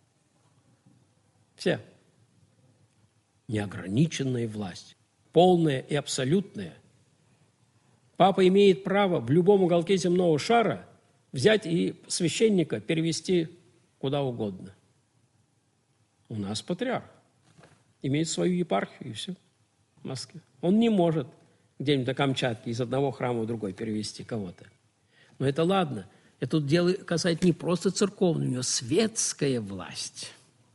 Все. Неограниченная власть, полная и абсолютная. Папа имеет право в любом уголке земного шара взять и священника перевести куда угодно. У нас патриарх имеет свою епархию, и все, в Москве. Он не может где-нибудь до Камчатки из одного храма в другой перевести кого-то. Но это ладно. Это дело касается не просто церковной, у него светская власть.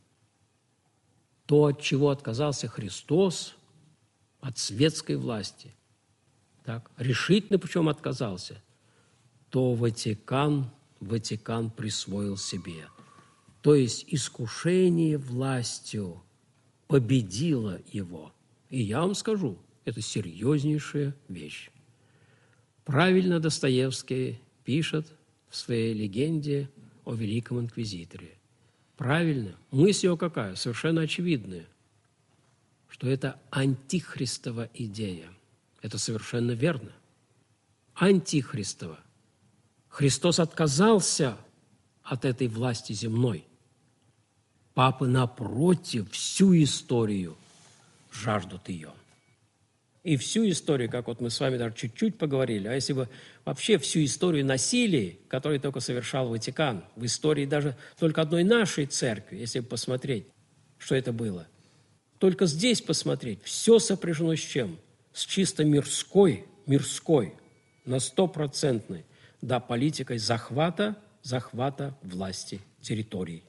То, от чего отказался Христос, от светской власти, так, решительно причем отказался, то Ватикан присвоил себе. То есть искушение властью победило его. И я вам скажу, это серьезнейшая вещь. Правильно Достоевский пишет в своей легенде о Великом Инквизиторе. Правильно. Мысль его какая? Совершенно очевидная. Что это антихристова идея. Это совершенно верно. Антихристова. Христос отказался от этой власти земной. Папы, напротив, всю историю жаждут ее. И всю историю, как вот мы с вами даже чуть-чуть поговорили, а если бы вообще всю историю насилия, которую только совершал Ватикан, в истории даже только одной нашей церкви, если бы посмотреть, что это было, только здесь посмотреть, все сопряжено с чем? С чисто мирской, на 100%, да, политикой захвата власти территорий.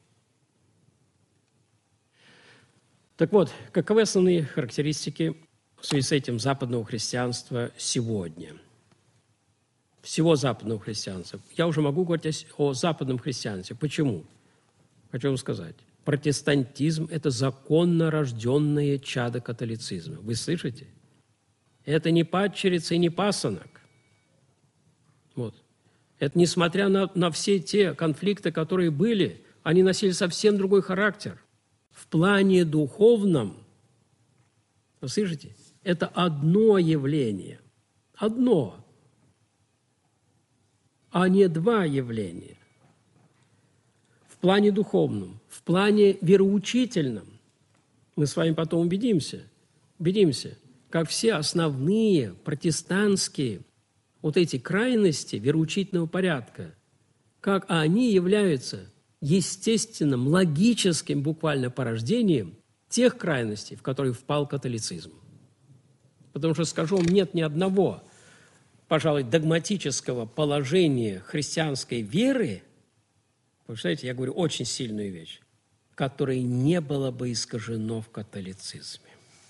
Так вот, каковы основные характеристики в связи с этим западного христианства сегодня? Всего западного христианства. Я уже могу говорить о западном христианстве. Почему? Хочу вам сказать. Протестантизм – это законно рожденное чадо католицизма. Вы слышите? Это не падчерица и не пасынок. Вот. Это несмотря на все те конфликты, которые были Они носили совсем другой характер. В плане духовном, вы слышите, это одно явление, одно, а не два явления. В плане духовном, в плане вероучительном, мы с вами потом убедимся, как все основные протестантские вот эти крайности вероучительного порядка, как они являются естественным, логическим буквально порождением тех крайностей, в которые впал католицизм. Потому что, скажу вам, нет ни одного, пожалуй, догматического положения христианской веры, вы знаете, я говорю очень сильную вещь, которое не было бы искажено в католицизме.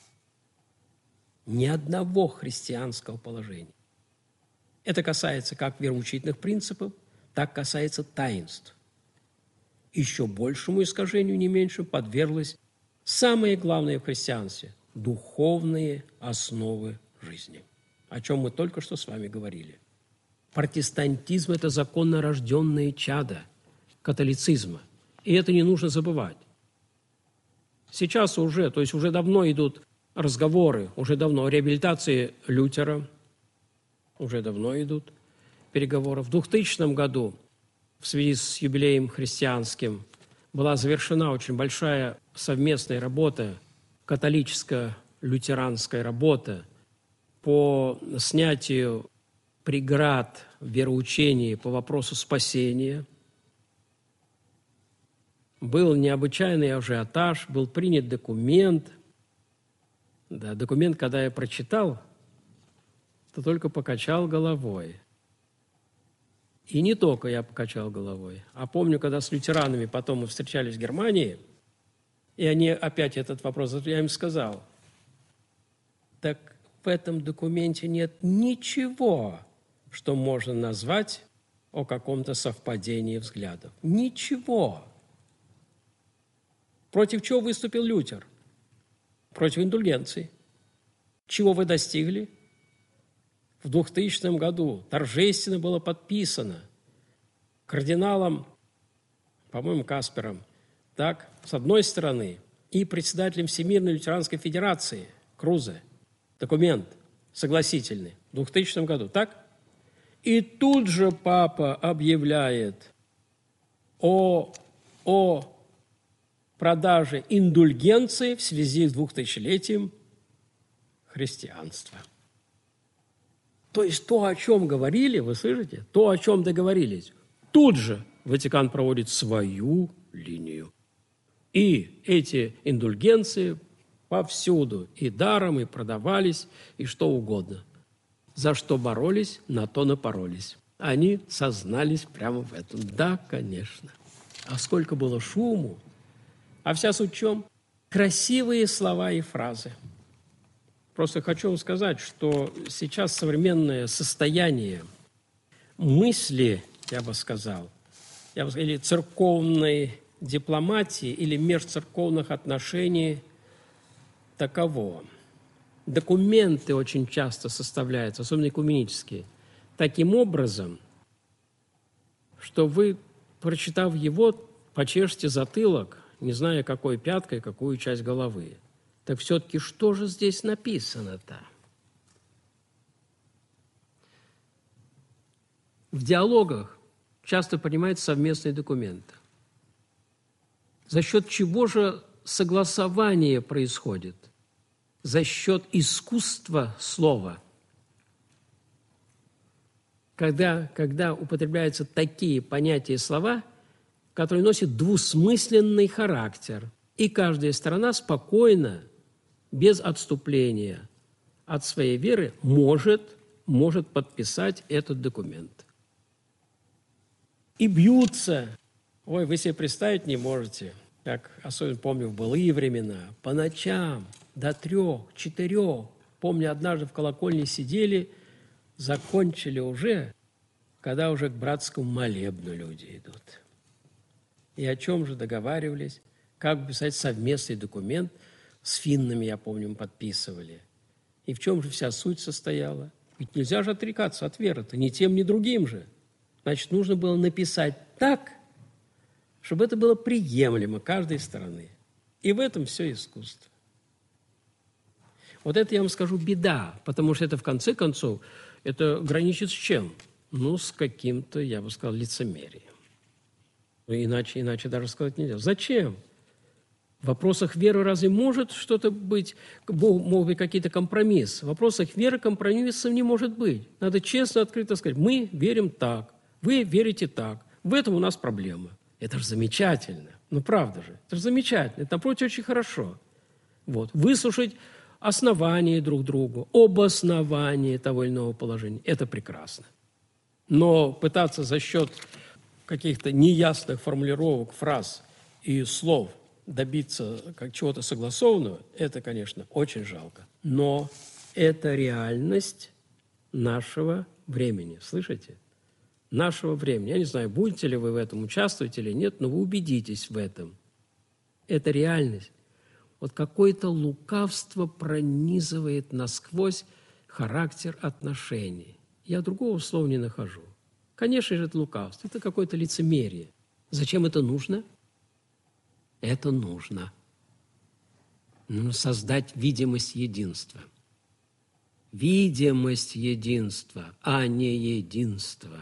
Ни одного христианского положения. Это касается как вероучительных принципов, так касается таинств. Еще большему искажению, не меньше, подверглось самое главное в христианстве – духовные основы жизни, о чем мы только что с вами говорили. Протестантизм – это законно рожденное чадо католицизма, и это не нужно забывать. Сейчас уже, то есть уже давно идут разговоры, уже давно о реабилитации Лютера, уже давно идут переговоры. В 2000 году в связи с юбилеем христианским была завершена очень большая совместная работа, католическо-лютеранская работа по снятию преград в вероучении по вопросу спасения. Был необычайный ажиотаж, был принят документ. Да, документ, когда я прочитал, то только покачал головой. И не только я покачал головой, а помню, когда с лютеранами потом мы встречались в Германии, и они опять этот вопрос, я им сказал, так в этом документе нет ничего, что можно назвать о каком-то совпадении взглядов. Ничего. Против чего выступил Лютер? Против индульгенции. Чего вы достигли? В 2000 году торжественно было подписано кардиналом, по-моему, Каспером, так, с одной стороны, и председателем Всемирной лютеранской федерации Крузе, документ согласительный в 2000 году, так? И тут же папа объявляет о продаже индульгенции в связи с 2000-летием христианства. То есть то, о чем говорили, вы слышите, то, о чем договорились, тут же Ватикан проводит свою линию. И эти индульгенции повсюду и даром, и продавались, и что угодно. За что боролись, на то напоролись. Они сознались прямо в этом. Да, конечно. А сколько было шуму. А вся суть в чем? Красивые слова и фразы. Просто хочу вам сказать, что сейчас современное состояние мысли, я бы сказал, или церковной дипломатии, или межцерковных отношений таково. Документы очень часто составляются, особенно экуменические, таким образом, что вы, прочитав его, почешете затылок, не зная, какой пяткой, какую часть головы. Так все-таки что же здесь написано-то? В диалогах часто принимаются совместные документы. За счет чего же согласование происходит? За счет искусства слова. Когда употребляются такие понятия и слова, которые носят двусмысленный характер, и каждая сторона спокойно, без отступления от своей веры, может подписать этот документ. И бьются. Ой, вы себе представить не можете, как, особенно помню, в былые времена, по ночам до 3-4. Помню, однажды в колокольне сидели, закончили уже, когда уже к братскому молебну люди идут. И о чем же договаривались? Как писать совместный документ. С финнами, я помню, мы подписывали. И в чем же вся суть состояла? Ведь нельзя же отрекаться от веры-то, ни тем, ни другим же. Значит, нужно было написать так, чтобы это было приемлемо каждой стороны. И в этом все искусство. Вот это, я вам скажу, беда, потому что это, в конце концов, это граничит с чем? Ну, с каким-то, я бы сказал, лицемерием. Иначе даже сказать нельзя. Зачем? В вопросах веры разве может что-то быть, могут быть какие-то компромиссы? В вопросах веры компромиссов не может быть. Надо честно, открыто сказать, мы верим так, вы верите так, в этом у нас проблема. Это же замечательно. Ну, правда же, это же замечательно, это, напротив, очень хорошо. Вот. Выслушать основания друг другу, обоснование того или иного положения – это прекрасно. Но пытаться за счет каких-то неясных формулировок, фраз и слов добиться чего-то согласованного, это, конечно, очень жалко. Но это реальность нашего времени. Слышите? Нашего времени. Я не знаю, будете ли вы в этом участвовать или нет, но вы убедитесь в этом. Это реальность. Вот какое-то лукавство пронизывает насквозь характер отношений. Я другого слова не нахожу. Конечно же, это лукавство, это какое-то лицемерие. Зачем это нужно? Это нужно. Нужно создать видимость единства. Видимость единства, а не единство.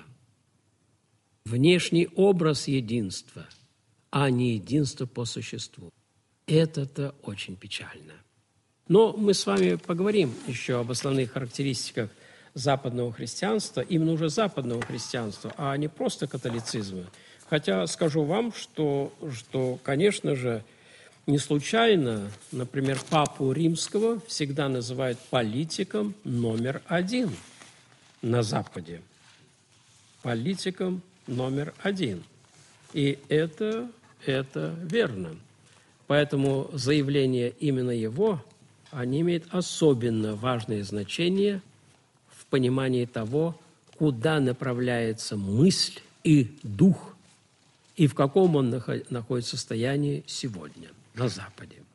Внешний образ единства, а не единство по существу. Это-то очень печально. Но мы с вами поговорим еще об основных характеристиках западного христианства, именно уже западного христианства, а не просто католицизма. Хотя скажу вам, что конечно же, не случайно, например, Папу Римского всегда называют политиком номер один на Западе. Политиком номер один. И это верно. Поэтому заявления именно его, они имеют особенно важное значение в понимании того, куда направляется мысль и дух, и в каком он находится состоянии сегодня на Западе.